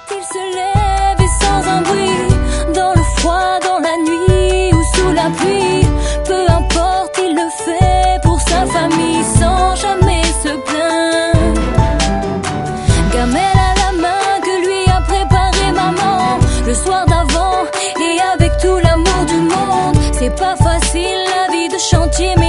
Il se lève et sans un bruit, dans le froid, dans la nuit ou sous la pluie. Peu importe, il le fait pour sa famille sans jamais se plaindre. Gamelle à la main que lui a préparé maman le soir d'avant, et avec tout l'amour du monde. C'est pas facile la vie de chantier, mais